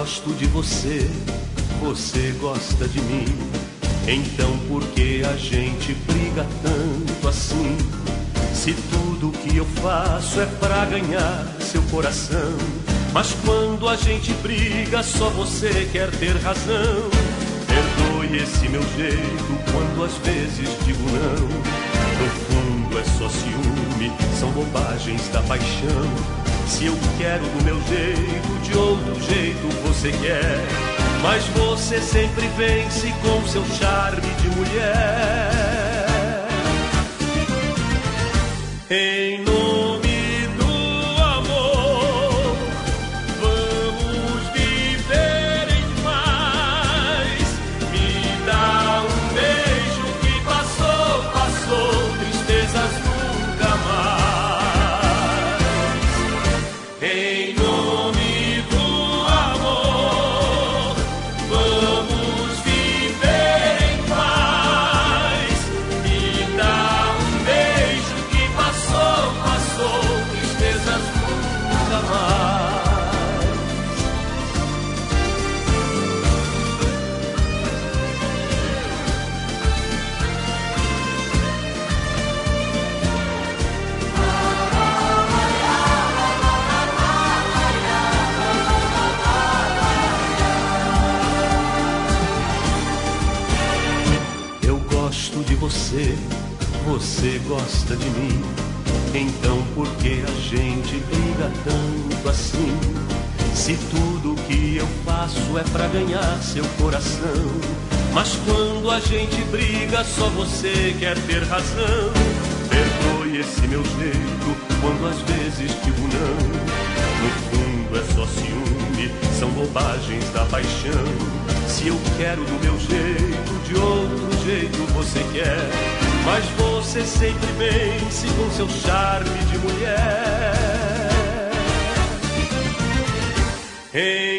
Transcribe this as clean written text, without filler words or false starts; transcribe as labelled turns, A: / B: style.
A: gosto de você, você gosta de mim. Então por que a gente briga tanto assim? Se tudo que eu faço é pra ganhar seu coração. Mas quando a gente briga, só você quer ter razão. Perdoe esse meu jeito quando às vezes digo não. No fundo é só ciúme, são bobagens da paixão. Se eu quero do meu jeito, de outro jeito você quer. Mas você sempre vence com seu charme de mulher. Em nome do amor, vamos viver em paz. Me dá um beijo que passou, passou, tristezas nunca mais. Em nome do amor, vamos viver em paz. Me dá um beijo que passou, passou, tristezas nunca mais. Eu gosto de você, você gosta de mim. Então por que a gente briga tanto assim? Se tudo que eu faço é pra ganhar seu coração. Mas quando a gente briga, só você quer ter razão. Perdoe esse meu jeito quando às vezes digo não. No fundo é só ciúme, são bobagens da paixão. Se eu quero do meu jeito, de outro jeito você quer. Mas você sempre vence com seu charme de mulher.